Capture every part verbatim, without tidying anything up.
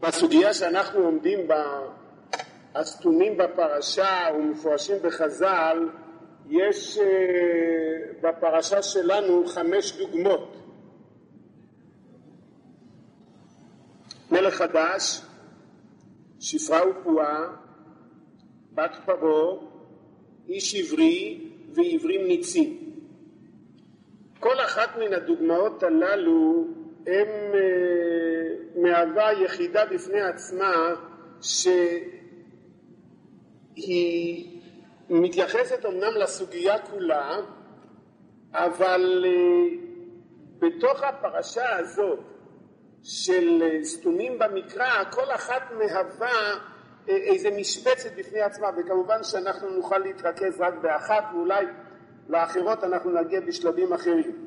בסוגיה שאנחנו עומדים בה, הסתומים בפרשה ומפורשים בחז"ל, יש בפרשה שלנו חמש דוגמות. מלך חדש, שפרה ופועה, בת פרעה, איש עברי ועברים ניצים. כל אחת מן הדוגמאות הללו הם מהווה יחידה בפני עצמה, שהיא מתייחסת אמנם לסוגיה כולה, אבל בתוך הפרשה הזאת של סתומים במקרא, כל אחת מהווה איזה משבצת בפני עצמה, וכמובן שאנחנו נוכל להתרכז רק באחת, ואולי לאחרות אנחנו נגיע בשלבים אחרים.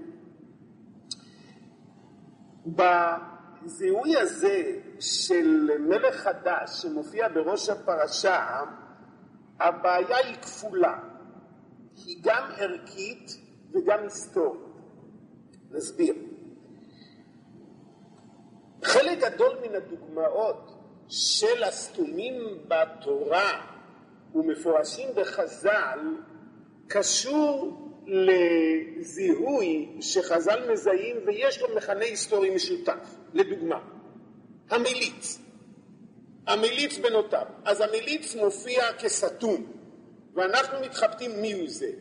בזיהוי הזה של מלך חדש שמופיע בראש הפרשה, הבעיה היא כפולה, היא גם ערכית וגם היסטורית. נסביר. חלק גדול מן הדוגמאות של הסתומים בתורה ומפורשים בחז"ל קשור לזיהוי שחז"ל מזהים ויש לו מכנה היסטורי משותף. לדוגמה, המליץ. המליץ בנותיו. אז המליץ מופיע כסתום, ואנחנו מתחבטים מי הוא זה.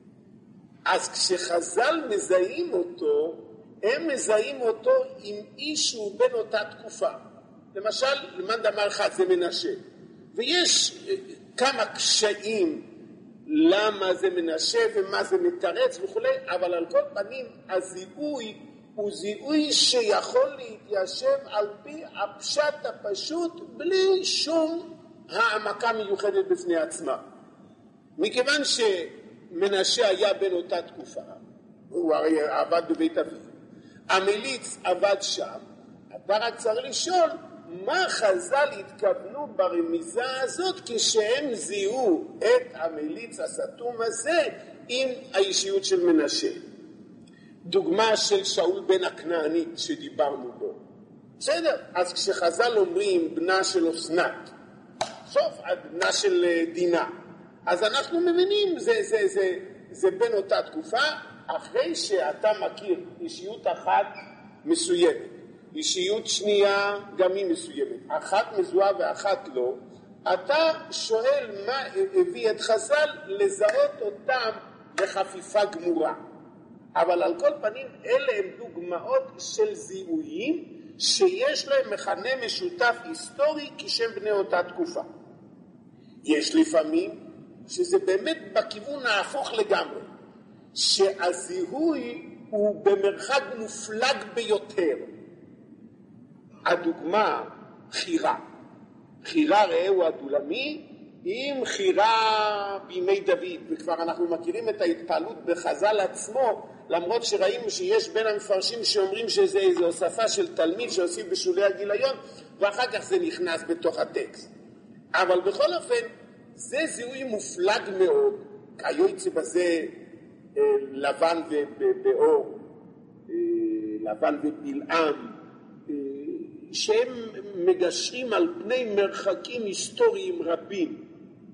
אז כשחז"ל מזהים אותו, הם מזהים אותו עם איש שהוא בן אותה תקופה. למשל, למאן דאמר אחד זה מנשה. ויש כמה קשיים למה זה מנשה ומה זה מתרץ וכו', אבל על כל פנים הזיהוי הוא זיהוי שיכול להתיישב על פי הפשט הפשוט בלי שום העמקה מיוחדת בפני עצמה. מכיוון שמנשה היה בן אותה תקופה, הוא הרי עבד בבית אביו, המליץ עבד שם, אתה רק צריך לשאול מה חז"ל התכוונו ברמיזה הזאת כשהם זיהו את המליץ הסתום הזה עם האישיות של מנשה. דוגמה של שאול בן הכנענית שדיברנו בו. בסדר, אז כשחז"ל אומרים בנה של אסנת, סוף עד בנה של דינה, אז אנחנו מבינים זה, זה, זה, זה בין אותה תקופה, אחרי שאתה מכיר אישיות אחת מסוימת. אישיות שנייה גם היא מסוימת, אחת מזוהה ואחת לא, אתה שואל מה הביא את חז"ל לזהות אותם לחפיפה גמורה. אבל על כל פנים אלה הם דוגמאות של זיהויים שיש להם מכנה משותף היסטורי כשהם בני אותה תקופה. יש לפעמים שזה באמת בכיוון ההפוך לגמרי, שהזיהוי הוא במרחק מופלג ביותר. הדוגמה חירה. חירה ראהו הדולמי עם חירה בימי דוד, וכבר אנחנו מכירים את ההתפעלות בחז"ל עצמו, למרות שראינו שיש בין המפרשים שאומרים שזה איזו הוספה של תלמיד שעושים בשולי הגיליון, ואחר כך זה נכנס בתוך הטקסט. אבל בכל אופן, זה זיהוי מופלג מאוד, כיוצא בזה לבן ובאור, לבן ובלעם, שהם מגשרים על פני מרחקים היסטוריים רבים.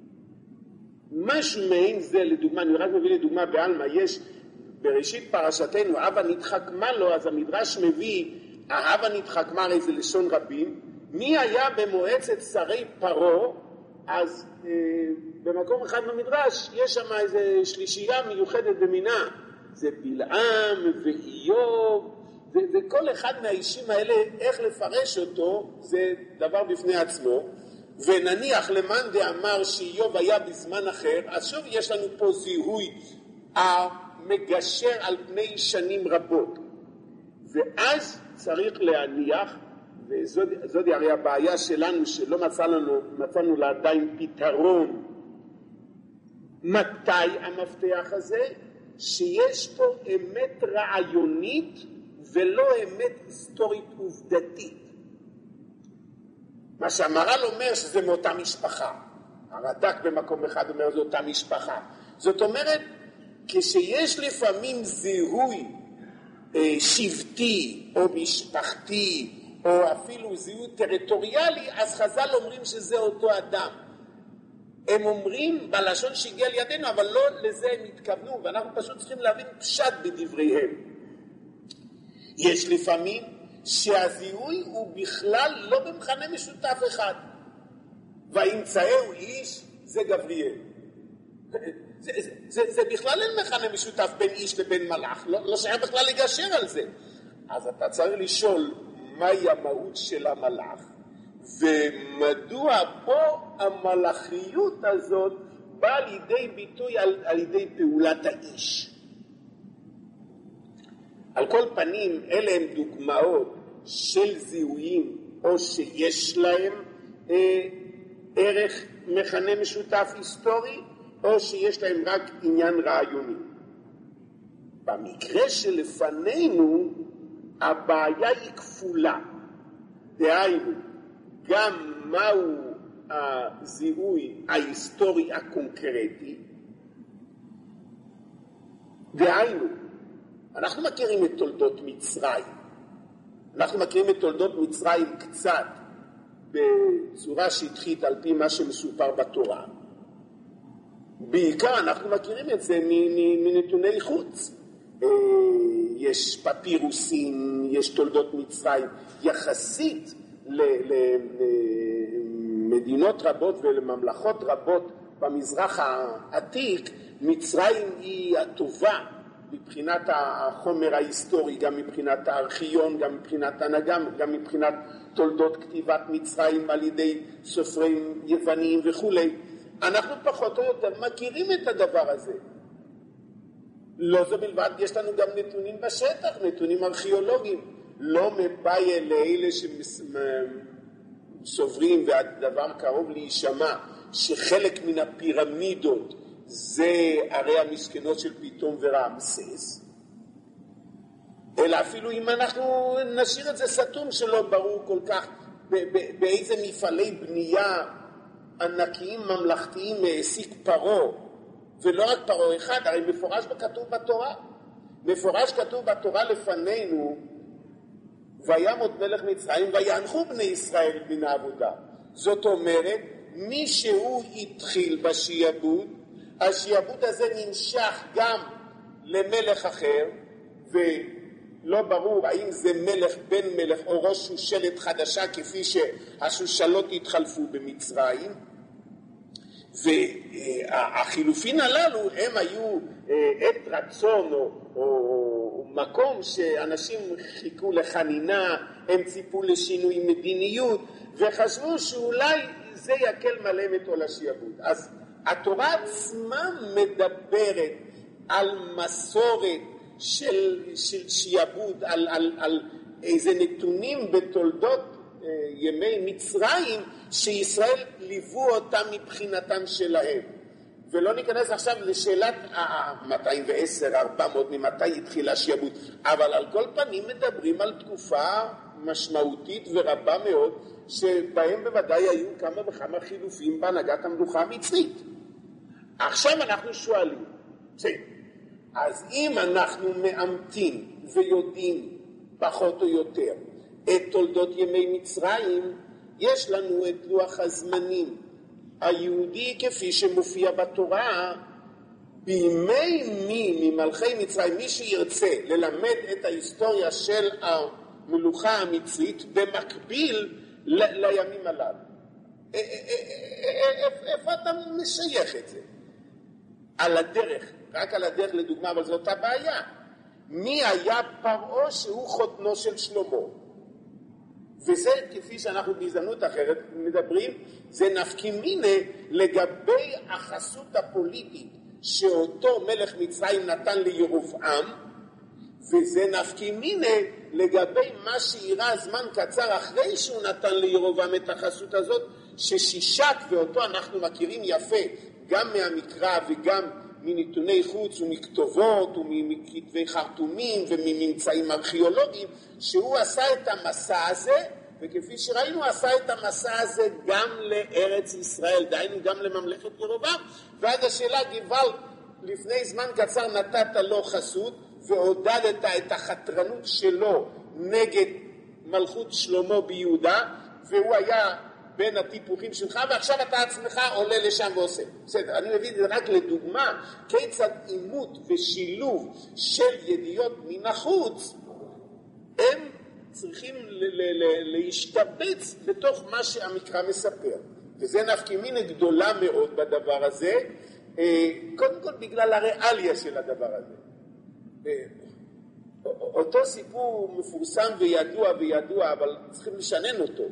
משהו מעין זה, לדוגמה, אני רק מביא לדוגמה בעלמא, יש בראשית פרשתנו, אבא נתחכמה לו, אז המדרש מביא, האבא נתחכמה הרי זה לשון רבים, מי היה במועצת שרי פרעה, אז אה, במקום אחד במדרש, יש שם איזו שלישייה מיוחדת במינה, זה בלעם ואיוב, ו- וכל אחד מהאישים האלה, איך לפרש אותו, זה דבר בפני עצמו, ונניח למאן דאמר שאיוב היה בזמן אחר, אז שוב יש לנו פה זיהוי המגשר על פני שנים רבות, ואז צריך להניח, וזאת הרי הבעיה שלנו שלא מצאנו, מצאנו לה עדיין פתרון, מתי המפתח הזה? שיש פה אמת רעיונית ולא אמת היסטורית עובדתית. מה שהמהר"ל אומר שזה מאותה משפחה, הרד"ק במקום אחד אומר זו אותה משפחה. זאת אומרת, כשיש לפעמים זיהוי אה, שבטי או משפחתי או אפילו זיהוי טריטוריאלי, אז חז"ל אומרים שזה אותו אדם. הם אומרים בלשון שהגיע לידינו, אבל לא לזה הם התכוונו, ואנחנו פשוט צריכים להבין פשט בדבריהם. יש לפעמים שהזיהוי הוא בכלל לא במכנה משותף אחד. והאמצעהו איש זה גבריאל. זה, זה, זה, זה בכלל אין מכנה משותף בין איש לבין מלאך, לא, לא שייך בכלל לגשר על זה. אז אתה צריך לשאול מהי המהות של המלאך, ומדוע פה המלאכיות הזאת באה לידי ביטוי על, על ידי פעולת האיש. על כל פנים, אלה הם דוגמאות של זיהויים או שיש להם אה, ערך מכנה משותף היסטורי, או שיש להם רק עניין רעיוני. במקרה שלפנינו, הבעיה היא כפולה. דהיינו, גם מהו הזיהוי ההיסטורי הקונקרטי, דהיינו, אנחנו מכירים את תולדות מצרים. אנחנו מכירים את תולדות מצרים קצת בצורה שטחית על פי מה שמסופר בתורה. בעיקר אנחנו מכירים את זה מנתוני חוץ. יש פפירוסים, יש תולדות מצרים. יחסית למדינות רבות ולממלכות רבות במזרח העתיק, מצרים היא הטובה מבחינת החומר ההיסטורי, גם מבחינת הארכיון, גם מבחינת הנהגה, גם מבחינת תולדות כתיבת מצרים על ידי סופרים יווניים וכו'. אנחנו פחות או יותר מכירים את הדבר הזה. לא זו בלבד, יש לנו גם נתונים בשטח, נתונים ארכיאולוגיים. לא מבאי לאלה שסוברים, והדבר קרוב להישמע, שחלק מן הפירמידות זה הרי המסכנות של פיתום ורעמסס, אלא אפילו אם אנחנו נשאיר את זה סתום שלא ברור כל כך באיזה מפעלי בנייה ענקיים ממלכתיים העסיק פרעה, ולא רק פרעה אחד, הרי מפורש כתוב בתורה, מפורש כתוב בתורה לפנינו, וימות מלך מצרים ויאנחו בני ישראל מן העבודה. זאת אומרת, מי שהוא התחיל בשיעבוד, השיעבוד הזה נמשך גם למלך אחר, ולא ברור האם זה מלך בן מלך או ראש שושלת חדשה כפי שהשושלות התחלפו במצרים, והחילופין הללו הם היו עת רצון או, או מקום שאנשים חיכו לחנינה, הם ציפו לשינוי מדיניות וחשבו שאולי זה יקל מלא את עול השיעבוד. אז התורה עצמה מדברת על מסורת של, של שיעבוד, על, על, על איזה נתונים בתולדות ימי מצרים שישראל ליוו אותם מבחינתם שלהם. ולא ניכנס עכשיו לשאלת מאתיים ועשר, ארבע מאות, ממתי התחיל השיעבוד, אבל על כל פנים מדברים על תקופה משמעותית ורבה מאוד, שבהם בוודאי היו כמה וכמה חילופים בהנהגת המלוכה המצרית. עכשיו אנחנו שואלים, אז אם אנחנו מאמתים ויודעים פחות או יותר את תולדות ימי מצרים, יש לנו את לוח הזמנים היהודי כפי שמופיע בתורה. בימי מי ממלכי מצרים, מי שירצה ללמד את ההיסטוריה של המלוכה המצרית במקביל ל- לימים הללו, איפה אתה משייך את זה? על הדרך, רק על הדרך לדוגמה, אבל זאת הבעיה. מי היה פרעה שהוא חותנו של שלמה? וזה כפי שאנחנו בהזדמנות אחרת מדברים, זה נפקא מינה לגבי החסות הפוליטית שאותו מלך מצרים נתן לירבעם, וזה נפקא מינה לגבי מה שאירע זמן קצר אחרי שהוא נתן לירבעם את החסות הזאת, ששישק, ואותו אנחנו מכירים יפה גם מהמקרא וגם מנתוני חוץ ומכתובות ומכתבי חרטומים ומממצאים ארכיאולוגיים, שהוא עשה את המסע הזה, וכפי שראינו עשה את המסע הזה גם לארץ ישראל, דהיינו גם לממלכת ירבעם. ואז השאלה, גוואלד, לפני זמן קצר נתת לו חסות ועודדת את החתרנות שלו נגד מלכות שלמה ביהודה, והוא היה בין הטיפוחים שלך, ועכשיו אתה עצמך עולה לשם ועושה. בסדר, אני מביא את זה רק לדוגמה, כיצד אימות ושילוב של ידיעות מן החוץ, הם צריכים להשתבץ בתוך מה שהמקרא מספר. וזה נפקא מינה גדולה מאוד בדבר הזה, קודם כל בגלל הריאליה של הדבר הזה. אותו סיפור מפורסם וידוע וידוע, אבל צריכים לשנן אותו.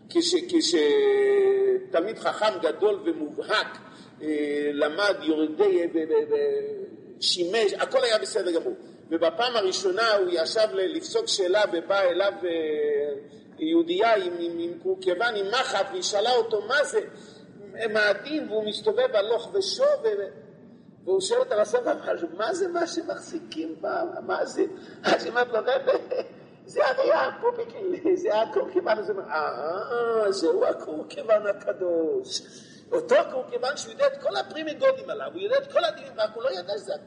כשתמיד חכם גדול ומובהק למד יורדי ושימש, הכל היה בסדר גמור. ובפעם הראשונה הוא ישב לפסוק שאלה ובא אליו יהודייה עם, עם, עם קורקבן, עם מחט, והיא שאלה אותו מה זה מאדים, והוא מסתובב הלוך ושוב, והוא שואל אותה לסבא, מה זה מה שמחזיקים בה, מה זה, מה זה מה ברבא, זה הרי הפופיקל, זה הקורקבן, זה אה, זהו הקורקבן הקדוש, אותו קורקבן שהוא יודע את כל הפרימיגודים עליו, הוא יודע את כל הדינים, רק הוא לא ידע שזה,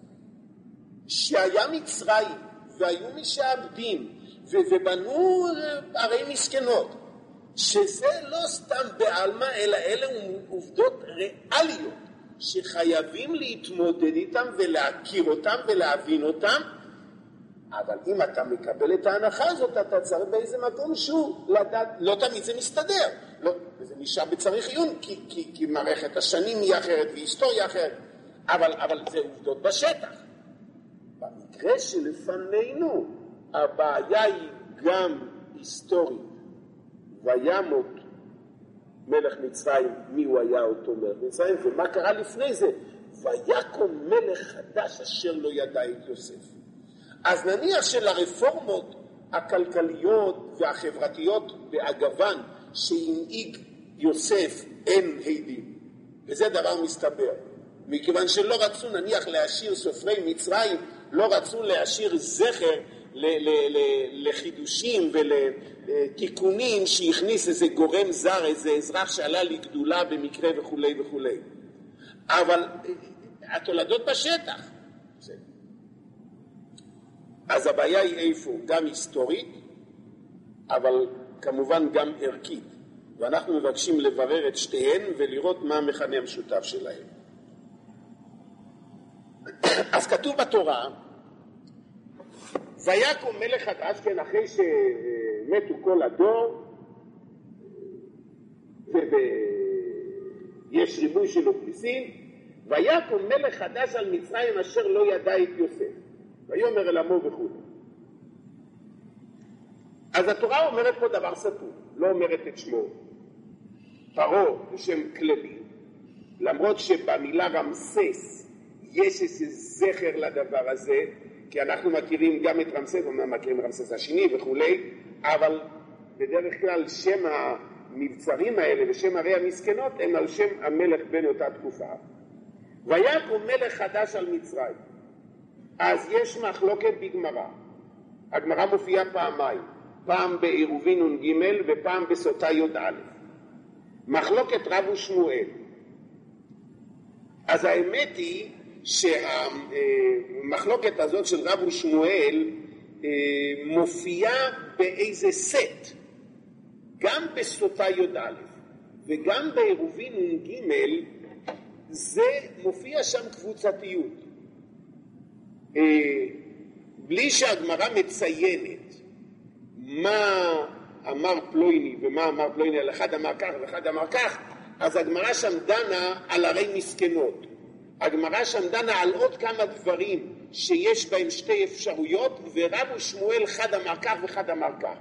שהיה מצרים, והיו משעבדים, ובנו ערי מסכנות, שזה לא סתם בעלמא, אלא אלה עובדות ריאליות, שחייבים להתמודד איתם ולהכיר אותם ולהבין אותם, אבל אם אתה מקבל את ההנחה הזאת, אתה צריך באיזה מקום שהוא לדעת, לא תמיד זה מסתדר, לא, וזה נשאר בצריך עיון, כי, כי, כי מערכת השנים היא אחרת והיסטוריה אחרת, אבל, אבל זה עובדות בשטח. במקרה שלפנינו, הבעיה היא גם היסטורית, וימות מלך מצרים, מי הוא היה אותו מלך מצרים, ומה קרה לפני זה? ויקום מלך חדש אשר לא ידע את יוסף. אז נניח שלרפורמות הכלכליות והחברתיות באגבן שהנהיג יוסף אין הידים, וזה דבר מסתבר, מכיוון שלא רצו נניח להשאיר סופרי מצרים, לא רצו להשאיר זכר ל- ל- ל- לחידושים ולתיקונים שהכניס איזה גורם זר, איזה אזרח שעלה לגדולה במקרה וכו' וכו'. אבל התולדות בשטח. אז הבעיה היא איפה? גם היסטורית, אבל כמובן גם ערכית. ואנחנו מבקשים לברר את שתיהן ולראות מה המכנה המשותף שלהם. אז כתוב בתורה, ויקום מלך חדש, כן, אחרי שמתו כל הדור, ויש ריבוי של אוכלוסין, ויקום מלך חדש על מצרים אשר לא ידע את יוסף, ויאמר אל עמו וכו'. אז התורה אומרת פה דבר סתום, לא אומרת את שמו. פרעה בשם כללי, למרות שבמילה רמסס יש איזה זכר לדבר הזה, כי אנחנו מכירים גם את רמסס, אנחנו מכירים רמסס השני וכו', אבל בדרך כלל שם המבצרים האלה ושם ערי המסכנות הם על שם המלך בין אותה תקופה. ויקום מלך חדש על מצרים. אז יש מחלוקת בגמרא. הגמרא מופיעה פעמיים, פעם בעירובין נ"ג ופעם בסוטה י"א. מחלוקת רב ושמואל. אז האמת היא שהמחלוקת הזאת של רב ושמואל מופיעה באיזה סט, גם בסוטה י"א וגם בעירובין נ"ג, זה מופיע שם קבוצתיות, בלי שהגמרא מציינת מה אמר פלויני ומה אמר פלויני, על אחד אמר כך ואחד אמר כך. אז הגמרא שם דנה על ערי מסכנות, הגמרא שם דנה על עוד כמה דברים שיש בהם שתי אפשרויות, ורב ושמואל אחד אמר כך ואחד אמר כך.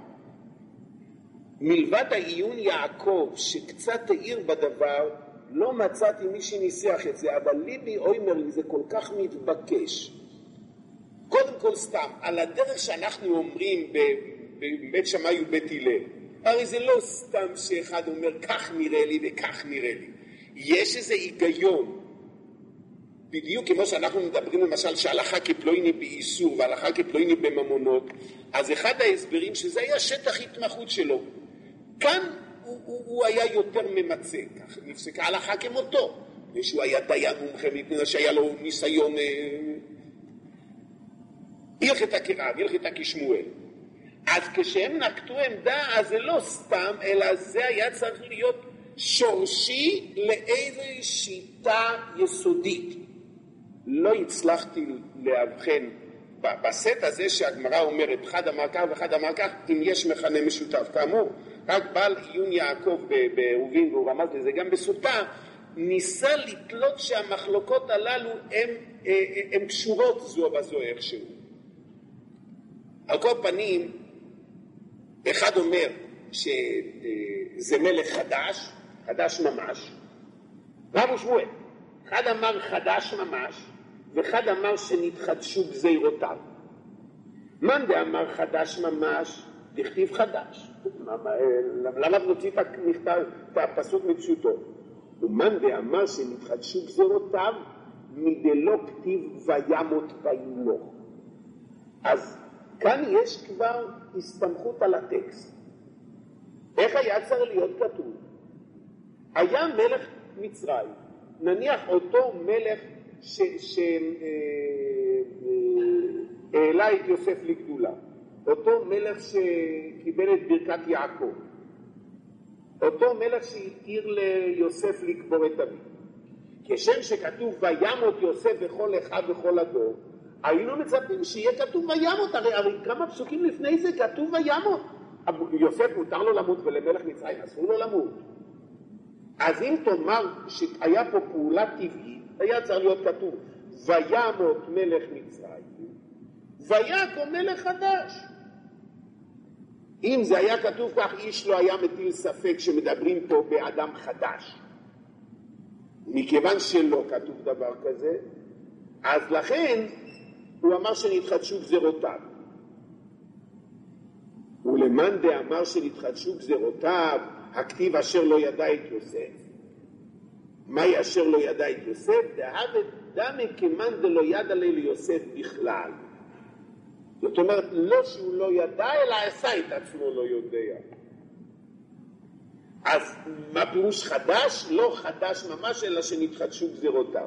מלבד העיון יעקב שקצת תאיר בדבר, לא מצאתי מי שניסח את זה, אבל ליבי אומר לי זה כל כך מתבקש. קודם כל סתם, על הדרך שאנחנו אומרים בבית שמאי ובית הלל, הרי זה לא סתם שאחד אומר כך נראה לי וכך נראה לי. יש איזה היגיון. בדיוק כמו שאנחנו מדברים למשל שהלכה כפלויני באיסור והלכה כפלויני בממונות, אז אחד ההסברים שזה היה שטח התמחות שלו. כאן הוא, הוא, הוא היה יותר ממצא, כך נפסקה הלכה כמותו, ושהוא היה דיין מומחה מפני שהיה לו ניסיון הלכתה כרב, הלכתה כשמואל. אז כשהם נקטו עמדה, אז זה לא סתם, אלא זה היה צריך להיות שורשי לאיזו שיטה יסודית. לא הצלחתי להבחן בסט הזה שהגמרא אומרת, אחד אמר כך ואחד אמר כך, אם יש מכנה משותף. כאמור, רק בעל עיון יעקב בעירובין, והוא רמז לזה גם בסוטה, ניסה לתלות שהמחלוקות הללו הם, הם קשורות זו בזו איכשהו. על כל פנים, אחד אומר שזה מלך חדש, חדש ממש, רב ושמואל. אחד אמר חדש ממש, ואחד אמר שנתחדשו גזירותיו. מאן דאמר חדש ממש, דכתיב חדש. למה נוציא את הפסוק מפשוטו? ומאן דאמר שנתחדשו גזירותיו, מדלא כתיב וימות וימלוך. אז כאן יש כבר הסתמכות על הטקסט. איך היה צריך להיות כתוב? היה מלך מצרים, נניח אותו מלך שהעלה את יוסף לגדולה, אותו מלך שקיבל את ברכת יעקב, אותו מלך שהתיר ליוסף לקבור את אביו. כשם שכתוב וימות יוסף בכל אחיו בכל הדור, היינו מצפים שיהיה כתוב וימות. הרי, הרי כמה פסוקים לפני זה כתוב וימות. יוסף מותר לו למות ולמלך מצרים אסור לו למות. אז אם תאמר שהיה פה פעולה טבעית, היה צריך להיות כתוב וימות מלך מצרים ויקום מלך חדש. אם זה היה כתוב כך, איש לא היה מטיל ספק שמדברים פה באדם חדש. מכיוון שלא כתוב דבר כזה, אז לכן הוא אמר שנתחדשו גזירותיו. ולמאן דאמר שנתחדשו גזירותיו, הכתיב אשר לא ידע את יוסף. מהי אשר לא ידע את יוסף? דהבת דמי כמאן דלא ידע ליוסף בכלל. זאת אומרת, לא שהוא לא ידע, אלא עשה את עצמו לא יודע. אז מה פירוש חדש? לא חדש ממש, אלא שנתחדשו גזירותיו.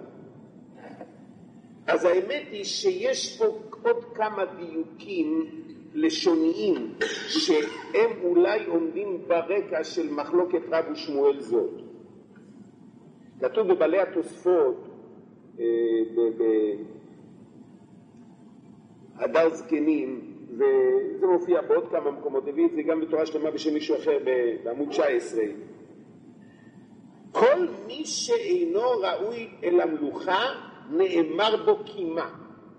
אז האמת היא שיש פה עוד כמה דיוקים לשוניים שהם אולי עומדים ברקע של מחלוקת רב ושמואל זאת. כתוב בבעלי התוספות, בהדר זקנים, וזה מופיע בעוד כמה מקומות, הביא את זה גם בתורה שלמה בשם מישהו אחר בעמוד תשע עשרה. כל מי שאינו ראוי אל המלוכה נאמר בו קימה.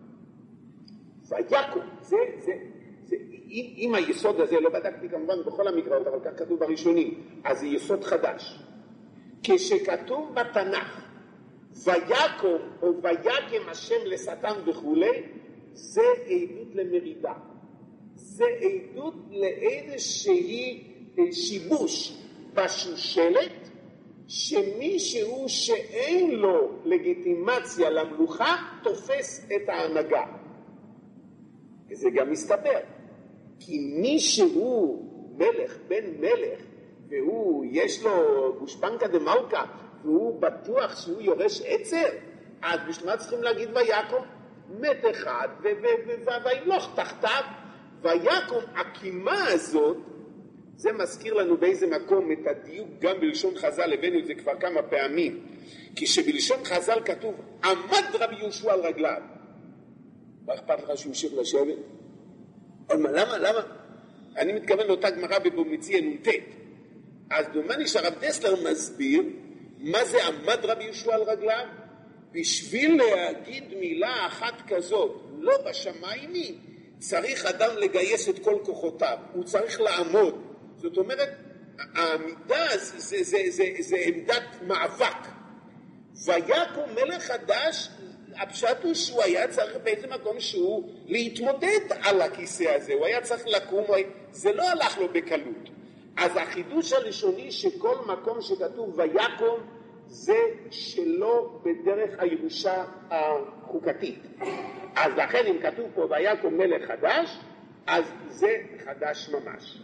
ויקום, זה, זה, זה, אם היסוד הזה, לא בדקתי כמובן בכל המקראות, אבל כך כתוב בראשונים, אז זה יסוד חדש. כשכתוב בתנ"ך, ויקום או ויקם השם לשטן וכולי, זה עדות למרידה. זה עדות לאיזושהי שיבוש בשושלת, שמישהו שאין לו לגיטימציה למלוכה תופס את ההנהגה. וזה גם מסתבר, כי מישהו מלך, בן מלך, והוא יש לו גושפנקה דמלכה, והוא בטוח שהוא יורש עצר, אז בשביל מה צריכים להגיד ויקום? מת אחד וימלוך תחתיו. ויקום, הקימה הזאת, זה מזכיר לנו באיזה מקום את הדיוק גם בלשון חז"ל, הבאנו את זה כבר כמה פעמים, כי שבלשון חז"ל כתוב עמד רבי יהושע על רגליו. מה אכפת לך שהוא המשיך לשבת? למה? למה? אני מתכוון לאותה גמרא בבומציה נ"ט. אז דומני שהרב דסלר מסביר מה זה עמד רבי יהושע על רגליו. בשביל להגיד מילה אחת כזאת, לא בשמיים היא, צריך אדם לגייס את כל כוחותיו, הוא צריך לעמוד. זאת אומרת, העמידה זה, זה, זה, זה, זה עמדת מאבק. ויקום מלך חדש, הפשט הוא שהוא היה צריך באיזה מקום שהוא להתמודד על הכיסא הזה, הוא היה צריך לקום, זה לא הלך לו בקלות. אז החידוש הראשוני שכל מקום שכתוב ויקום, זה שלא בדרך הירושה החוקתית. אז לכן אם כתוב פה ויקום מלך חדש, אז זה חדש ממש.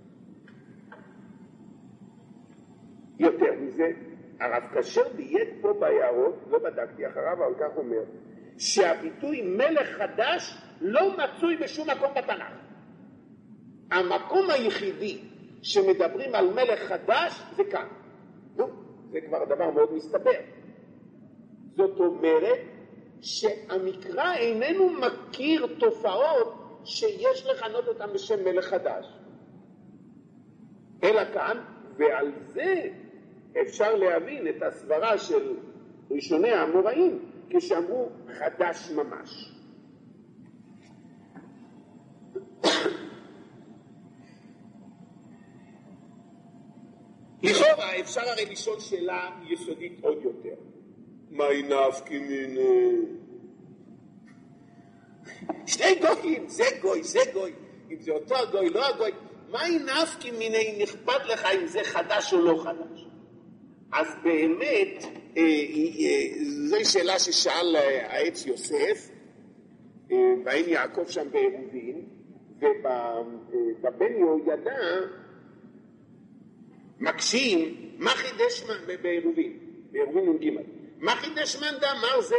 יותר מזה, הרב כשר דייק פה ביערות, לא בדקתי אחריו, אבל כך אומר, שהביטוי מלך חדש לא מצוי בשום מקום בתנ"ך. המקום היחידי שמדברים על מלך חדש זה כאן. נו, זה כבר דבר מאוד מסתבר. זאת אומרת שהמקרא איננו מכיר תופעות שיש לכנות אותם בשם מלך חדש. אלא כאן, ועל זה אפשר להבין את הסברה של ראשוני האמוראים כשאמרו חדש ממש. לכאורה אפשר הרי לשאול שאלה יסודית עוד יותר. מהי נפקא מינה? שני גויים, זה גוי, זה גוי, אם זה אותו הגוי, לא הגוי, מהי נפקא מינה אם אכפת לך אם זה חדש או לא חדש? אז באמת, אה, אה, זו שאלה ששאל העץ יוסף, אה, והאם יעקב שם בעירובין, ובבן יהוידע מקשים, מה חידש בעירובין, בעירובין נ"ג, מה חידש מאן דאמר זה?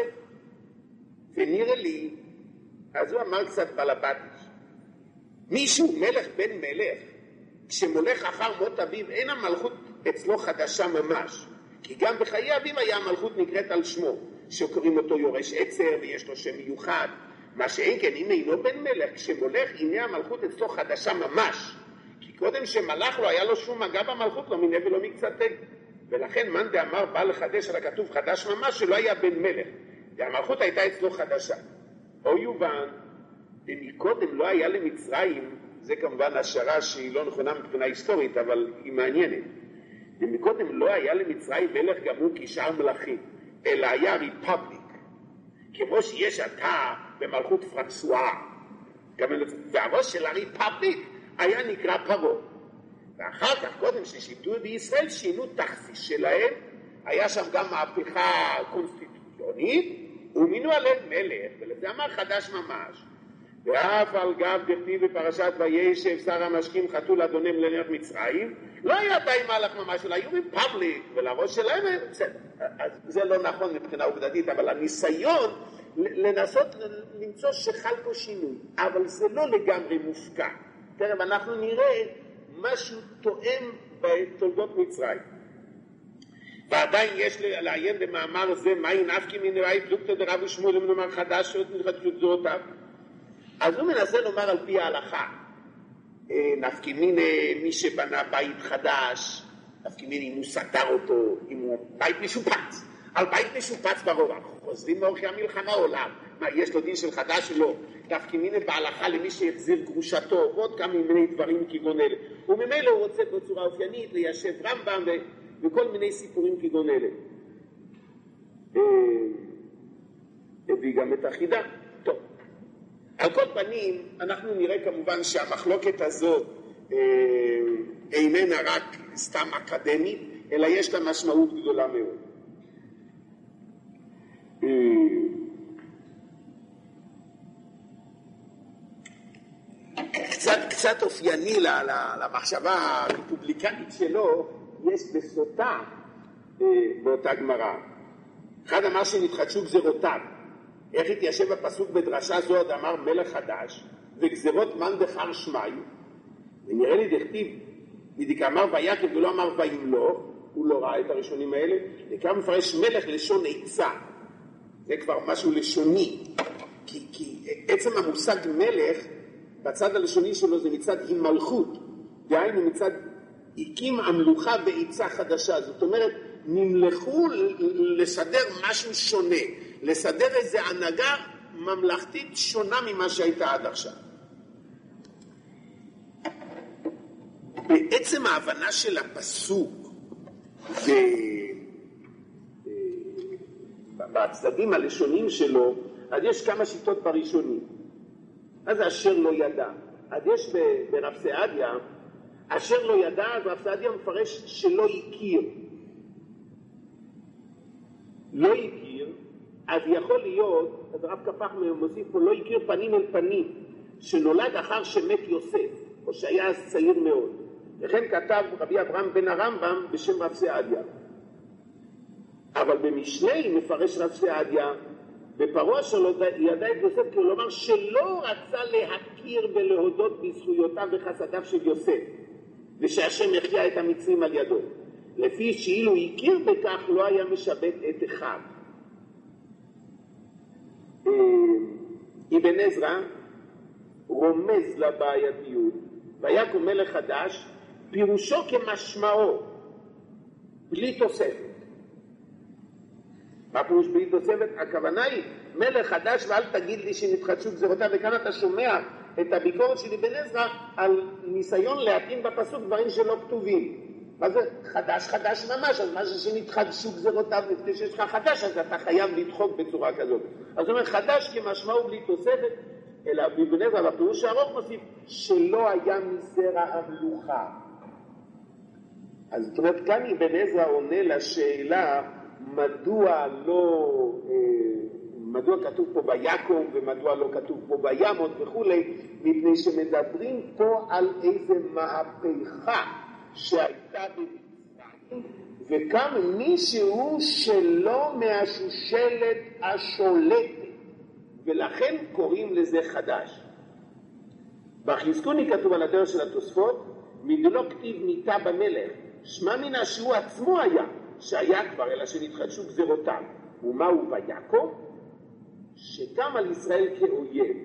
ונראה לי, אז הוא אמר קצת בלבטיש, מישהו מלך בן מלך, כשמולך אחר מות אביו, אין המלכות אצלו חדשה ממש, כי גם בחיי אביו היה המלכות נקראת על שמו, שקוראים אותו יורש עצר ויש לו שם מיוחד, מה שאין כן, אם אינו בן מלך, כשמולך הנה המלכות אצלו חדשה ממש, כי קודם שמלך לו היה לו שום מגע במלכות, לא מיני ולא מקצתי, ולכן מאן דאמר בא לחדש על הכתוב חדש ממש, שלא היה בן מלך, והמלכות הייתה אצלו חדשה. או יובן, ומקודם לא היה למצרים, זה כמובן השערה שהיא לא נכונה מבחינה היסטורית, אבל היא מעניינת. ומקודם לא היה למצרים מלך גם הוא כשאר מלכים, אלא היה ריפבליק, כמו שיש עתה במלכות פרנסואה, והראש של הריפבליק היה נקרא פרעה. ואחר כך, קודם ששיבטו בישראל, שינו תכסיס שלהם, היה שם גם מהפכה קונסטיטוציונית, ומינו עליהם מלך, ולזה אמר חדש ממש. ואף על גב דכתיב בפרשת וישב שר המשקים חתול אדונם לנך מצרים, לא היה די מהלך ממש, אלא היו ריפבליק, ולראש שלהם, זה לא נכון מבחינה עובדתית, אבל הניסיון לנסות למצוא שחל פה שינוי, אבל זה לא לגמרי מופקע. תראה, אנחנו נראה משהו תואם בתולדות מצרים. ועדיין יש לעיין במאמר זה, מהי נפקא מינה ראי פלוגתא דרב ושמואל ונאמר חדש עוד מחדשות גזורותיו. אז הוא מנסה לומר על פי ההלכה, נפקא מינה מי שבנה בית חדש, נפקא מינה אם הוא סתר אותו, אם הוא בית משופץ, על בית משופץ ברובע, חוזרים מאורכי המלחמה עולם, מה יש לו דין של חדש? לא. נפקא מינה בהלכה למי שהחזיר גרושתו, ועוד כמה מיני דברים כגון אלה. וממילא הוא רוצה בצורה אופיינית ליישב רמב"ם ו... וכל מיני סיפורים כגון אלה. הביא גם את החידה. טוב. על כל פנים, אנחנו נראה כמובן שהמחלוקת הזאת איננה רק סתם אקדמית, אלא יש לה משמעות גדולה מאוד. קצת, קצת אופייני למחשבה הרפובליקנית שלו, יש בסוטה באותה גמרא. אחד אמר שנתחדשו גזרותיו. איך התיישב הפסוק בדרשה זו עוד אמר מלך חדש, וגזרות מן דחר שמי, ונראה לי דכתיב, בדקאמר ויקם ולא אמר וימלוך, הוא לא ראה את הראשונים האלה, נקרא מפרש מלך לשון עצה. זה כבר משהו לשוני, כי, כי עצם המושג מלך, בצד הלשוני שלו זה מצד הימלכות, דהיינו מצד הקים המלוכה בעיצה חדשה. זאת אומרת, נמלכו לסדר משהו שונה, לסדר איזו הנהגה ממלכתית שונה ממה שהייתה עד עכשיו. בעצם ההבנה של הפסוק, בצדדים הלשונים שלו, אז יש כמה שיטות בראשונים. אז אשר לא ידע. אז יש ברב סעדיה, אשר לא ידע, אז רב סעדיה מפרש שלא הכיר. לא הכיר, אז יכול להיות, אז רב כפח מוסיף פה, לא הכיר פנים אל פנים, שנולד אחר שמת יוסף, או שהיה אז צעיר מאוד. לכן כתב רבי אברהם בן הרמב"ם בשם רב סעדיה. אבל במשלי מפרש רב סעדיה, בפרעה שלו ידע את יוסף, כי הוא לומר שלא רצה להכיר ולהודות בזכויותיו וחסדיו של יוסף, ושהשם יחיה את המצרים על ידו. לפי שאילו הכיר בכך לא היה משבט את אחד. אבן עזרא רומז לבעייתיות, ויקום מלך חדש, פירושו כמשמעו, בלי תוספת. מה פירוש בלי תוספת? הכוונה היא מלך חדש, ואל תגיד לי שנתחדשו גזירותיו. וכאן אתה שומע את הביקורת של אבן עזרא על ניסיון להתאים בפסוק דברים שלא כתובים. מה זה חדש חדש ממש? אז מה שנתחדשו גזירותיו, לפני שיש לך חדש, אז אתה חייב לדחוק בצורה כזאת. אז זאת אומרת, חדש כמשמעו בלי תוספת, אלא אבן עזרא בפירוש הארוך מוסיף שלא היה מזרע המלוכה. אז זאת אומרת, כאן אבן עזרא עונה לשאלה מדוע לא, מדוע כתוב פה ויקום ומדוע לא כתוב פה וימות וכולי, מפני שמדברים פה על איזה מהפכה שהייתה במצרים, וקם מישהו שלא מהשושלת השולטת, ולכן קוראים לזה חדש. בחזקוני כתוב על הדרך של התוספות, מדלא כתיב ניתה במלך, שמע מן שהוא עצמו היה, שהיה כבר, אלא שנתחדשו גזירותיו. ומהו ויקום? שקם על ישראל כאויב.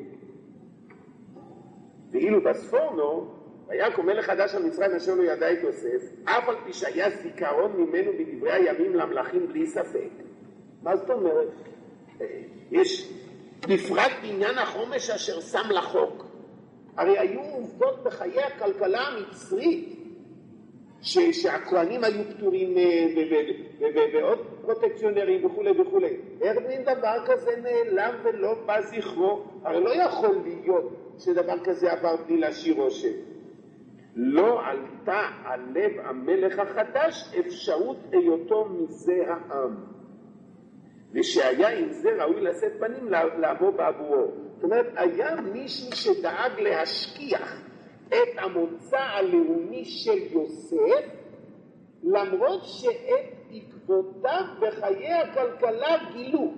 ואילו בספורנו, ויקום מלך חדש על מצרים אשר לא ידע את יוסף, אף על פי שהיה זיכרון ממנו בדברי הימים למלכים בלי ספק. מה זאת אומרת? יש בפרט בעניין החומש אשר שם לחוק. הרי היו עובדות בחיי הכלכלה המצרית, שהכהנים היו פטורים ועוד פרוטקציונרים וכו' וכו'. איך בין דבר כזה נעלם ולא בא זכרו? הרי לא יכול להיות שדבר כזה עבר בלי להשאיר רושם. לא עלתה על לב המלך החדש אפשרות היותו מזה העם, ושהיה עם זה ראוי לשאת פנים לעמו בעבורו. זאת אומרת, היה מישהו שדאג להשכיח את המוצא הלאומי של יוסף, למרות שאת עקבותיו בחיי הכלכלה גילו.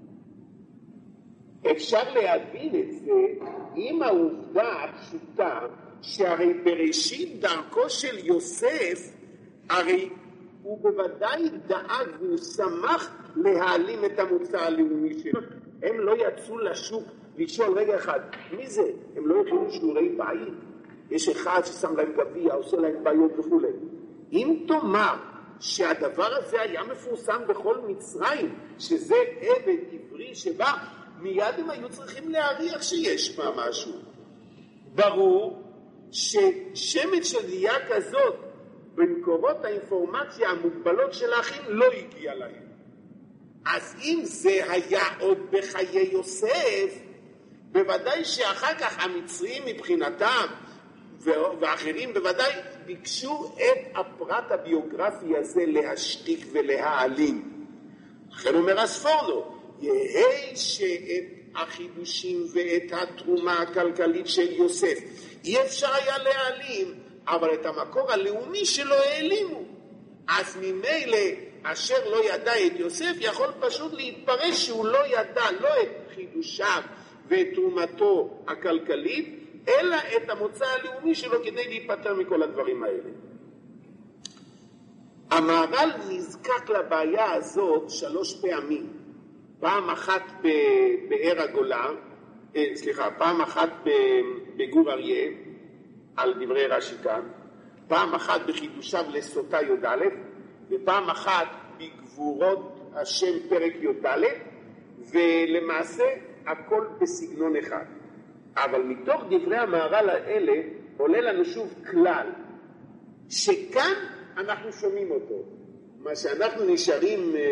אפשר להבין את זה עם העובדה הפשוטה שהרי בראשית דרכו של יוסף, הרי הוא בוודאי דאג והוא שמח להעלים את המוצא הלאומי שלו. הם לא יצאו לשוק לשאול רגע אחד, מי זה? הם לא יכולים שיעורי בית. יש אחד ששם להם גביע, עושה להם בעיות וכו'. אם תאמר שהדבר הזה היה מפורסם בכל מצרים, שזה עבד עברי שבא, מיד הם היו צריכים להריח שיש מה משהו. ברור ששמץ של דיה כזאת במקורות האינפורמציה המוגבלות של האחים לא הגיע להם. אז אם זה היה עוד בחיי יוסף, בוודאי שאחר כך המצרים מבחינתם ואחרים בוודאי ביקשו את הפרט הביוגרפי הזה להשתיק ולהעלים. לכן אומר הספורנו, יהי שאת החידושים ואת התרומה הכלכלית של יוסף אי אפשר היה להעלים, אבל את המקור הלאומי שלו העלימו. אז ממילא אשר לא ידע את יוסף יכול פשוט להתפרש שהוא לא ידע לא את חידושיו ואת תרומתו הכלכלית, אלא את המוצא הלאומי שלו כדי להיפטר מכל הדברים האלה. המהר"ל נזקק לבעיה הזאת שלוש פעמים. פעם אחת בבאר הגולה, סליחה, פעם אחת בגור אריה, על דברי רש"י כאן, פעם אחת בחידושיו לסוטה י"א, ופעם אחת בגבורות השם פרק י"ד, ולמעשה הכל בסגנון אחד. אבל מתוך דברי המהר"ל האלה עולה לנו שוב כלל, שכאן אנחנו שומעים אותו. מה שאנחנו נשארים אה,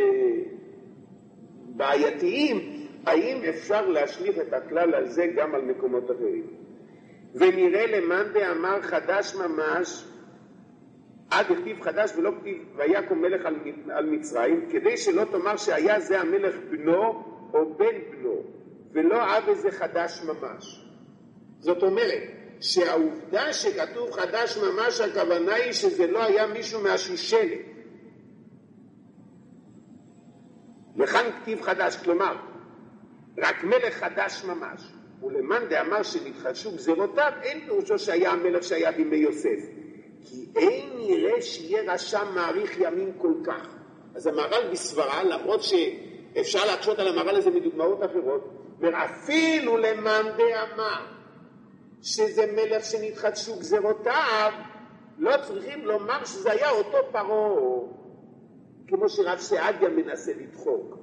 בעייתיים, האם אפשר להשליך את הכלל הזה גם על מקומות אחרים? ונראה למאן דאמר חדש ממש, עד הכתיב חדש ולא כתיב ויקום מלך על, על מצרים, כדי שלא תאמר שהיה זה המלך בנו או בן בנו, ולא אב איזה חדש ממש. זאת אומרת, שהעובדה שכתוב חדש ממש, הכוונה היא שזה לא היה מישהו מהשושלת. לכאן כתיב חדש, כלומר, רק מלך חדש ממש. ולמאן דאמר שנתחדשו גזירותיו, אין פירושו שהיה המלך שהיה בימי יוסף. כי אין נראה שיהיה רשע מעריך ימים כל כך. אז המהר"ל בסברה, למרות שאפשר להקשות על המהר"ל הזה מדוגמאות אחרות, ואפילו למאן דאמר שזה מלך שנתחדשו גזירותיו, לא צריכים לומר שזה היה אותו פרעה, כמו שרב סעדיה מנסה לדחוק.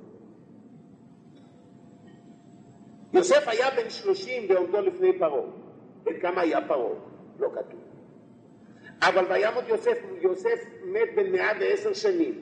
יוסף היה בן שלושים בעומדו לפני פרעה. בן כמה היה פרעה? לא כתוב. אבל וימות יוסף, יוסף מת בן מאה ועשר שנים.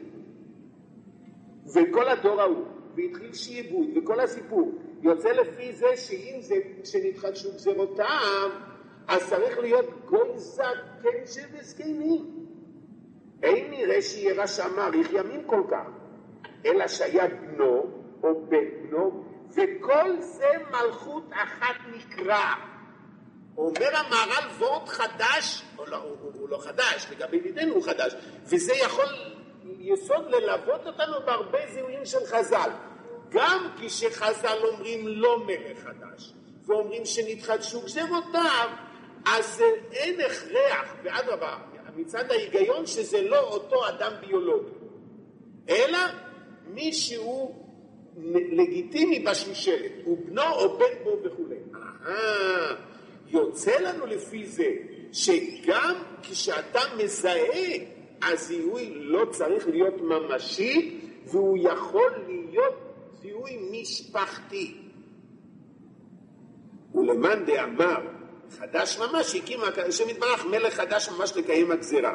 וכל הדור ההוא, והתחיל שיעבוד, וכל הסיפור, יוצא לפי זה שאם זה שנתחדשו גזירותיו, אז צריך להיות גוי זקן של זקנים. אין נראה שיהיה רשע מעריך ימים כל כך, אלא שהיה בנו או בן בנו, וכל זה מלכות אחת נקרא. אומר המהר"ל וורט חדש, או לא, הוא, הוא לא חדש, לגבי ידידנו הוא חדש, וזה יכול יסוד ללוות אותנו בהרבה זיהויים של חז"ל. גם כשחז"ל אומרים לא מלך חדש, ואומרים שנתחדשו גזירותיו, אז אין הכרח, ואדרבה, מצד ההיגיון שזה לא אותו אדם ביולוגי, אלא מישהו לגיטימי בשושלת, הוא בנו או בן בו וכו'. אה, יוצא לנו לפי זה שגם כשאתה מזהה, הזיהוי לא צריך להיות ממשי, והוא יכול להיות זיהוי משפחתי. ולמאן דאמר חדש ממש, הקים השם יתברך מלך חדש ממש לקיים הגזירה.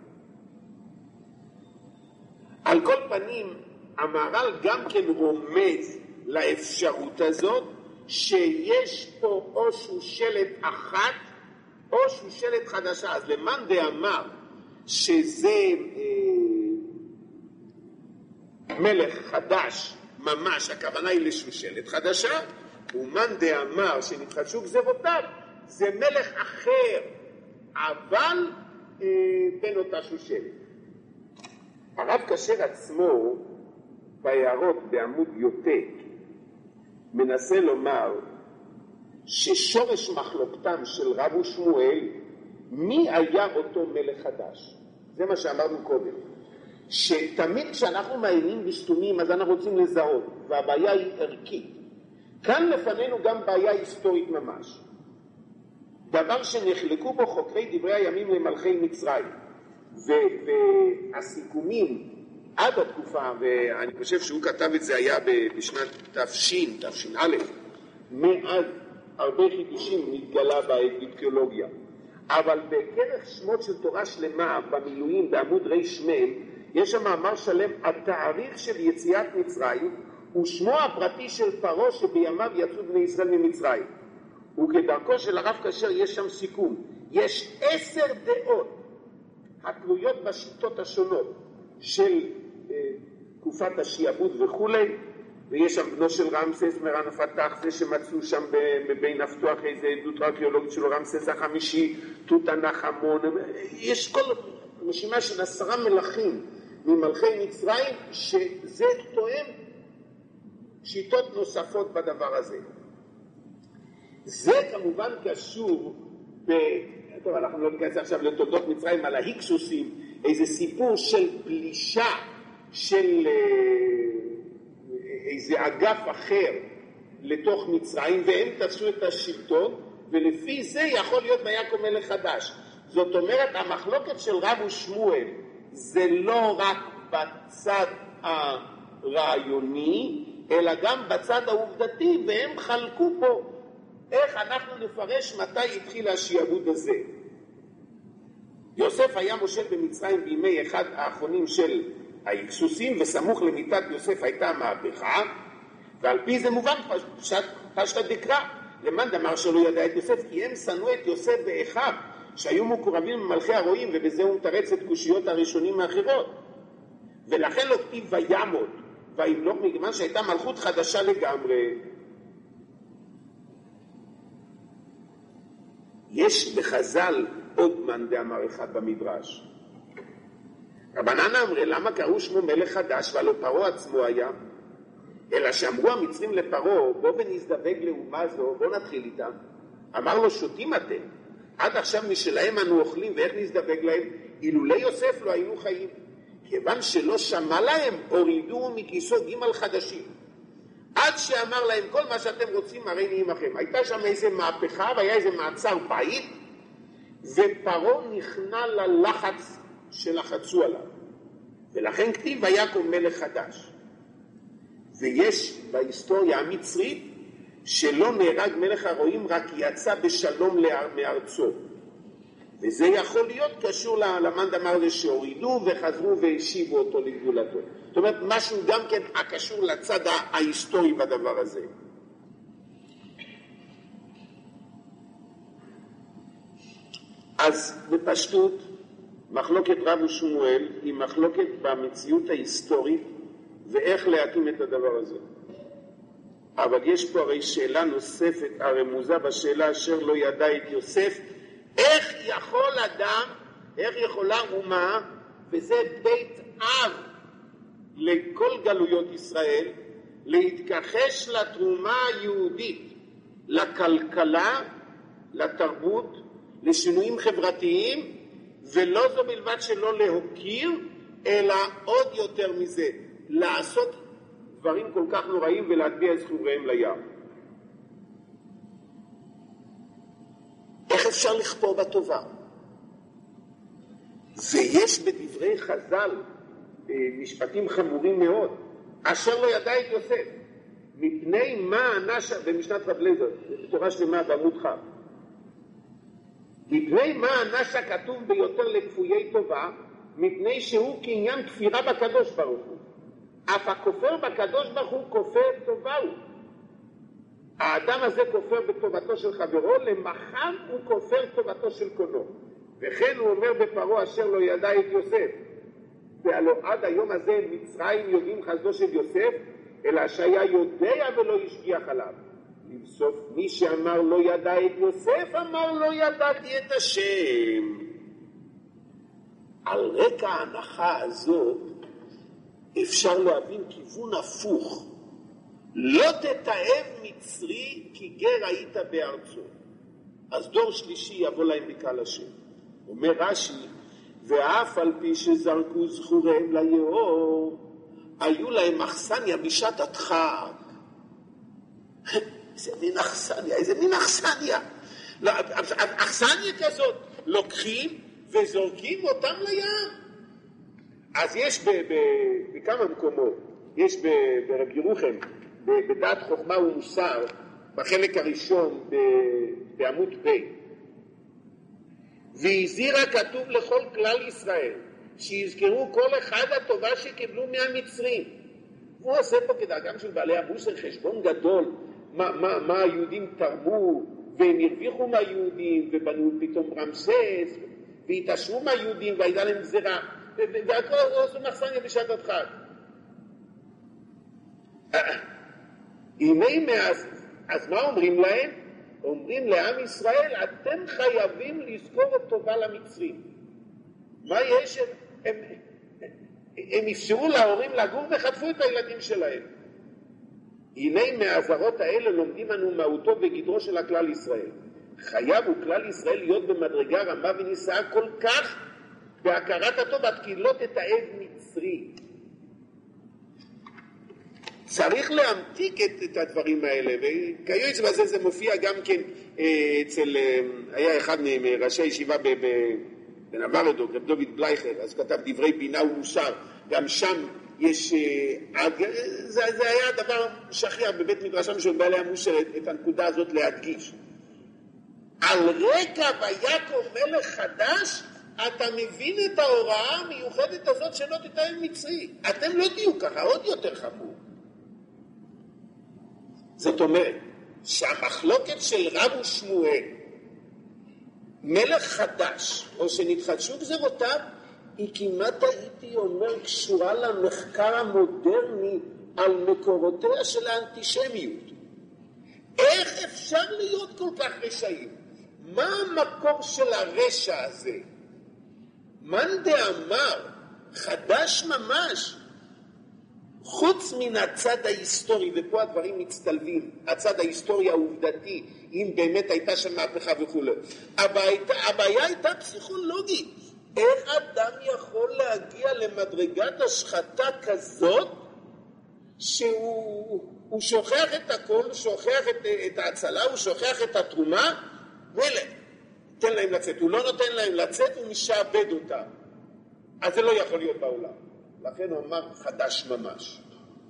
על כל פנים, המהר"ל גם כן רומז לאפשרות הזאת שיש פה או שושלת אחת או שושלת חדשה. אז למאן דאמר שזה אה, מלך חדש ממש, הכוונה היא לשושלת חדשה, ומאן דאמר שנתחדשו גזירותיו, זה מלך אחר, אבל אה, בין אותה שושלת. הרב כשר עצמו בהערות בעמוד י"ט מנסה לומר ששורש מחלוקתם של רב ושמואל מי היה אותו מלך חדש. זה מה שאמרנו קודם, שתמיד כשאנחנו מעיינים בשתומים אז אנחנו רוצים לזהות, והבעיה היא ערכית. כאן לפנינו גם בעיה היסטורית ממש, דבר שנחלקו בו חוקרי דברי הימים למלכי מצרים, והסיכומים עד התקופה, ואני חושב שהוא כתב את זה היה בשנת תפשין, תפשין א', מאז הרבה חידושים נתגלה באתיולוגיה. אבל בכרך שמות של תורה שלמה במילואים בעמוד ר' מ' יש שם מאמר שלם התאריך של יציאת מצרים ושמו הפרטי של פרעה שבימיו יצאו בני ישראל ממצרים. וכדרכו של הרב כשר יש שם סיכום, יש עשר דעות התלויות בשיטות השונות של תקופת השיעבוד וכולי, ויש שם בנו של רמסס מרן הפתח, זה שמצאו שם בבין הפתוח איזה עדות ארכיאולוגית של רמסס החמישי, תות הנחמון, יש כל רשימה של עשרה מלכים ממלכי מצרים שזה תואם שיטות נוספות בדבר הזה. זה כמובן קשור ב... טוב, אנחנו לא ניכנס עכשיו לתולדות מצרים על ההיקסוסים, איזה סיפור של פלישה של איזה אגף אחר לתוך מצרים, והם תפסו את השלטון, ולפי זה יכול להיות ויקום מלך חדש. זאת אומרת, המחלוקת של רב ושמואל זה לא רק בצד הרעיוני, אלא גם בצד העובדתי, והם חלקו פה איך אנחנו נפרש מתי התחיל השיעבוד הזה. יוסף היה מושל במצרים בימי אחד האחרונים של ההיקסוסים, וסמוך למיתת יוסף הייתה מהפכה, ועל פי זה מובן פשט, פשט דקרא, למאן דאמר שלא ידע את יוסף, כי הם שנאו את יוסף ואחיו, שהיו מקורבים ממלכי הרועים, ובזה הוא מתרץ את קושיות הראשונים מאחרות. ולכן לא כתיב וימות, וימלוך, מכיוון שהייתה מלכות חדשה לגמרי. יש בחז"ל עוד מאן דאמר אחד במדרש. רבנן אמרי, למה קראו שמו מלך חדש, והלא פרעה עצמו היה? אלא שאמרו המצרים לפרעה, בוא ונזדווג לאומה זו, בוא נתחיל איתם. אמר לו, שותים אתם. עד עכשיו משלהם אנו אוכלים, ואיך נזדווג להם? אילולי יוסף לא היינו חיים. כיוון שלא שמע להם, הורידו מכיסו ג' חדשים. עד שאמר להם, כל מה שאתם רוצים, הרי נהיים לכם. הייתה שם איזה מהפכה, והיה איזה מעצר בית, ופרעה נכנע ללחץ שלחצו עליו. ולכן כתיב, ויקום מלך חדש. ויש בהיסטוריה המצרית, שלא נהרג מלך הרועים, רק יצא בשלום מארצו. וזה יכול להיות קשור למאן דאמר הזה שהורידו וחזרו והשיבו אותו לגבולתו. זאת אומרת, משהו גם כן הקשור לצד ההיסטורי בדבר הזה. אז בפשטות, מחלוקת רב ושמואל היא מחלוקת במציאות ההיסטורית ואיך להתאים את הדבר הזה. אבל יש פה הרי שאלה נוספת, הרמוזה בשאלה אשר לא ידע את יוסף, איך יכול אדם, איך יכולה אומה, וזה בית אב לכל גלויות ישראל, להתכחש לתרומה היהודית, לכלכלה, לתרבות, לשינויים חברתיים, ולא זו בלבד שלא להוקיר, אלא עוד יותר מזה, לעשות דברים כל כך נוראים ולהטביע את זכוריהם לים. איך אפשר לכפור בטובה? ויש בדברי חז"ל משפטים חמורים מאוד, אשר לא ידע את יוסף, מפני מה ענש, במשנת רב לייזר, בתורה שלמה בעמוד ח', מפני מה ענש הכתוב ביותר לכפויי טובה, מפני שהוא כעניין כפירה בקדוש ברוך הוא. אף הכופר בקדוש ברוך הוא כופר טובה הוא. האדם הזה כופר בטובתו של חברו, למחר הוא כופר טובתו של קונו. וכן הוא אומר בפרעה אשר לא ידע את יוסף. והלא עד היום הזה מצרים יודעים חסדו של יוסף, אלא שהיה יודע ולא השגיח עליו. לבסוף מי שאמר לא ידע את יוסף, אמר לא ידעתי את השם. על רקע ההנחה הזאת, אפשר להבין כיוון הפוך. לא תתאב מצרי כי גר היית בארצו. אז דור שלישי יבוא להם בקהל השם. אומר רש"י, ואף על פי שזרקו זכוריהם ליאור, היו להם אכסניה בשעת הדחק. איזה מין אכסניה, איזה מין אכסניה. אכסניה כזאת, לוקחים וזורקים אותם לים. אז יש ב, ב, בכמה מקומות, יש ב, ברב ירוחם, בדעת חוכמה ומוסר, בחלק הראשון ב, בעמוד ב', והזהירה כתוב לכל כלל ישראל, שיזכרו כל אחד הטובה שקיבלו מהמצרים. הוא עושה פה כדאגם של בעלי המוסר חשבון גדול, מה, מה, מה היהודים תרמו, והם הרוויחו מהיהודים, ובנו פתאום רמסס, והתעשרו מהיהודים, והייתה להם גזירה. והכל עשו מחסניה בשעת הדחק. הנה מאז, אז מה אומרים להם? אומרים לעם ישראל, אתם חייבים לזכור את טובה למצרים. מה יש? הם, הם, הם אפשרו להורים לגור וחטפו את הילדים שלהם. הנה מהעזרות האלה לומדים אנו מהותו וגדרו של הכלל ישראל. חייב הוא כלל ישראל להיות במדרגה רמה ונישאה כל כך בהכרת הטוב עד כי לא תתאב מצרי. צריך להמתיק את, את הדברים האלה, וכיועץ בזה זה מופיע גם כן אה, אצל, אה, היה אחד מראשי הישיבה בנברדוק, רב דוד בלייכר, אז כתב דברי בינה ומוסר, גם שם יש, אה, זה, זה היה דבר שכיח בבית מדרשם של בעלי המוסר, את, את הנקודה הזאת להדגיש. על רקע ויקום מלך חדש, אתה מבין את ההוראה המיוחדת הזאת שלא תתאם מצרי. אתם לא תהיו ככה, עוד יותר חמור. זאת אומרת, שהמחלוקת של רב ושמואל, מלך חדש, או שנתחדשו גזרותיו, היא כמעט הייתי אומר קשורה למחקר המודרני על מקורותיה של האנטישמיות. איך אפשר להיות כל כך רשעים? מה המקור של הרשע הזה? מאן דאמר, חדש ממש, חוץ מן הצד ההיסטורי, ופה הדברים מצטלבים, הצד ההיסטורי העובדתי, אם באמת הייתה שם מהפכה וכו'. הבעיה הייתה פסיכולוגית. איך אדם יכול להגיע למדרגת השחתה כזאת, שהוא שוכח את הכל, הוא שוכח את, את ההצלה, הוא שוכח את התרומה, מלך, תן להם לצאת. הוא לא נותן להם לצאת, הוא משעבד אותם. אז זה לא יכול להיות בעולם. לכן הוא אמר חדש ממש.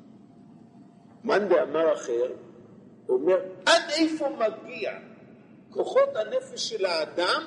מאן דאמר אחר, אומר, עד איפה מגיע כוחות הנפש של האדם,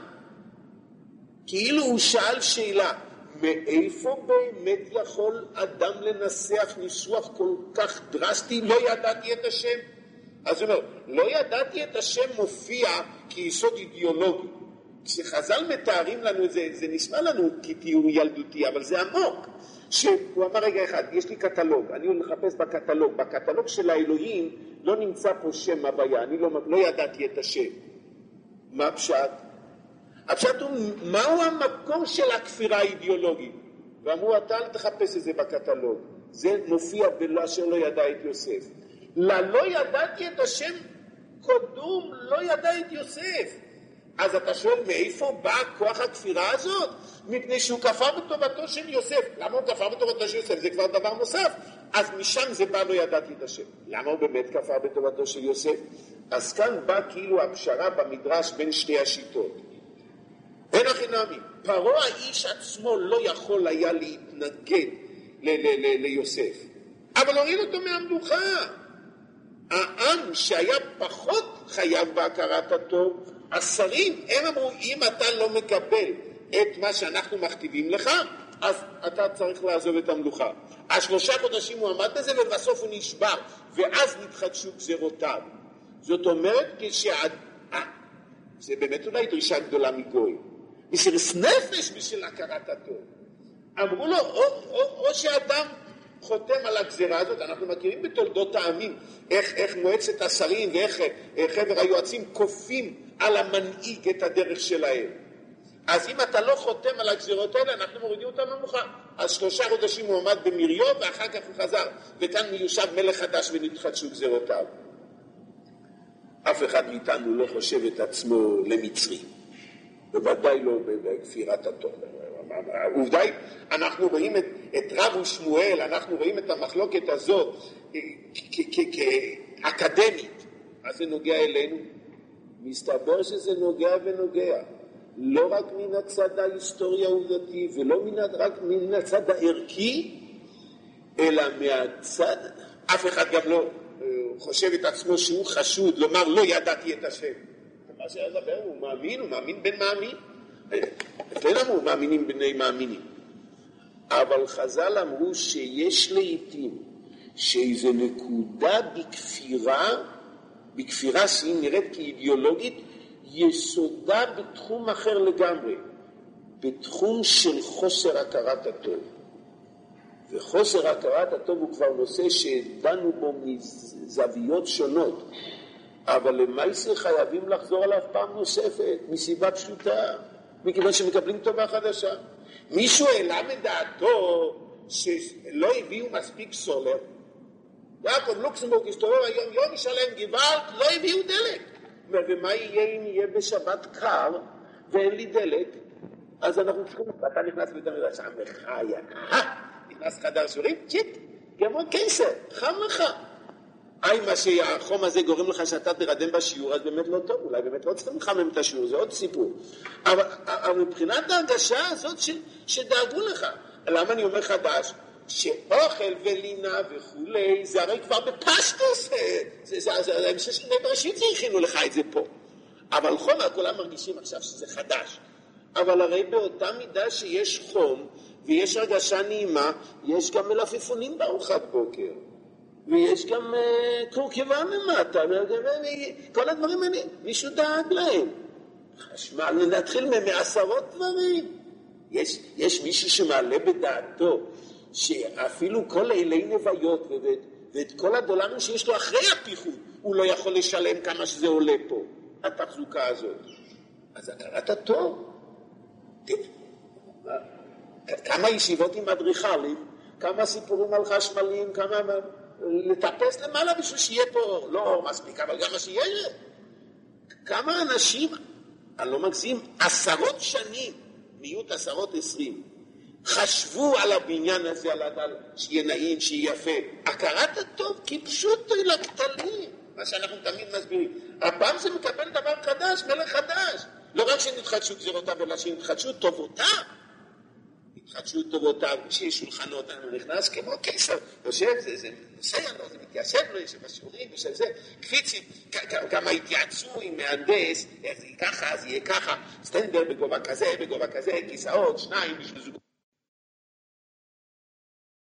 כאילו הוא שאל שאלה, מאיפה באמת יכול אדם לנסח ניסוח כל כך דרסטי, לא ידעתי את השם? אז הוא אומר, לא ידעתי את השם מופיע כיסוד אידיאולוגי. כשחז"ל מתארים לנו, זה, זה נשמע לנו כתיאור ילדותי, אבל זה עמוק. שהוא אמר רגע אחד, יש לי קטלוג, אני הולך לחפש בקטלוג, בקטלוג של האלוהים לא נמצא פה שם הוויה, אני לא, לא ידעתי את השם. מה הפשט? הפשט הוא, מהו המקום של הכפירה האידיאולוגית? ואמרו, אתה אל תחפש את זה בקטלוג, זה מופיע בלא אשר לא ידע את יוסף. לא ידעתי את השם קודם, לא ידע את יוסף. אז אתה שואל, מאיפה בא כוח הכפירה הזאת? מפני שהוא כפר בטובתו של יוסף. למה הוא כפר בטובתו של יוסף? זה כבר דבר נוסף. אז משם זה בא, לא ידעתי את השם. למה הוא באמת כפר בטובתו של יוסף? אז כאן בא כאילו הפשרה במדרש בין שתי השיטות. אין הכי נמי, פרעה האיש עצמו לא יכול היה להתנגד ל- ל- ל- ליוסף. אבל הוריד אותו מהמלוכה. העם שהיה פחות חייב בהכרת הטוב, השרים, הם אמרו, אם אתה לא מקבל את מה שאנחנו מכתיבים לך, אז אתה צריך לעזוב את המלוכה. השלושה חודשים הוא עמד בזה, ובסוף הוא נשבר, ואז נתחדשו גזרותיו. זאת אומרת, כשעד... זה באמת אולי דרישה גדולה מגוי. מסירת נפש בשביל הכרת הטוב. אמרו לו, או, או, או שאדם חותם על הגזירה הזאת, אנחנו מכירים בתולדות העמים, איך, איך מועצת השרים ואיך חבר היועצים כופים על המנהיג את הדרך שלהם. אז אם אתה לא חותם על הגזירות האלה, אנחנו מורידים אותם למלוכה. אז שלושה חודשים הוא עמד במריו, ואחר כך הוא חזר, וכאן מיושב מלך חדש ונתחדשו גזירותיו. אף אחד מאיתנו לא חושב את עצמו למצרי, בוודאי לא בכפירת הטוב. העובדה היא, אנחנו רואים את, את רב ושמואל, אנחנו רואים את המחלוקת הזאת כאקדמית. אז זה נוגע אלינו? מסתבר שזה נוגע ונוגע. לא רק מן הצד ההיסטורי העובדתי, ולא מן, רק מן הצד הערכי, אלא מהצד, אף אחד גם לא חושב את עצמו שהוא חשוד, לומר לא ידעתי את השם. מה שידבר, הוא מאמין, הוא מאמין בן מאמין. אצלנו אמרו, מאמינים בני מאמינים. אבל חז"ל אמרו שיש לעתים שאיזו נקודה בכפירה, בכפירה שהיא נראית כאידיאולוגית, יסודה בתחום אחר לגמרי, בתחום של חוסר הכרת הטוב. וחוסר הכרת הטוב הוא כבר נושא שדנו בו מזוויות שונות, אבל למעשה חייבים לחזור עליו פעם נוספת, מסיבה פשוטה, מכיוון שמקבלים טובה חדשה. מישהו העלה מדעתו שלא הביאו מספיק סולר, יעקב לוקסמבורג הסתובב היום יום שלם גוואלד, לא הביאו דלק. ומה יהיה אם יהיה בשבת קר ואין לי דלק? אז אנחנו צריכים, ואתה נכנס לבית המדרש, המחיה, נכנס חדר סורים, צ'יט, כמו קיסר, חם לך. אי מה שהחום הזה גורם לך שאתה תרדם בשיעור, אז באמת לא טוב, אולי באמת לא צריכים לחמם את השיעור, זה עוד סיפור. אבל, אבל מבחינת ההרגשה הזאת ש, שדאגו לך, למה אני אומר חדש? שאוכל ולינה וכולי, זה הרי כבר בפשטוס, זה, זה, זה, אני חושב שבני בראשית זה הכינו לך את זה פה. אבל חום, כולם מרגישים עכשיו שזה חדש. אבל הרי באותה מידה שיש חום, ויש הרגשה נעימה, יש גם מלפפונים בארוחת בוקר. ויש גם uh, קורקבה ממטה, כל הדברים האלה, מישהו דאג להם. חשמל, נתחיל מעשרות דברים. יש, יש מישהו שמעלה בדעתו, שאפילו כל אלי נוויות ואת, ואת כל הדולרים שיש לו אחרי הפיחות, הוא לא יכול לשלם כמה שזה עולה פה, התחזוקה הזאת. אז הכרת הטוב. כמה ישיבות עם אדריכלים, כמה סיפורים על חשמלים, כמה... לטפס למעלה בשביל שיהיה פה, לא מספיק, אבל גם מה שיהיה. כמה אנשים, אני לא מגזים, עשרות שנים, מיעוט עשרות עשרים, חשבו על הבניין הזה, על הדל, שיהיה נעים, שיהיה יפה. הכרת הטוב, כיבשו אותו לכתלים, מה שאנחנו תמיד מסבירים. הפעם זה מקבל דבר חדש, מלך חדש. לא רק שנתחדשו גזירותיו, אלא שנתחדשו טובותיו. התחדשו טובותיו, שיש שולחנות, אני נכנס כמו קיסר, יושב, זה, זה נוסע לו, זה מתיישב לו, יושב בשיעורים, יושב זה, קפיצים, כמה התייעצו עם מהנדס, זה יהיה ככה, זה יהיה ככה, סטנדר בגובה כזה, בגובה כזה, כיסאות, שניים, בשביל זוג.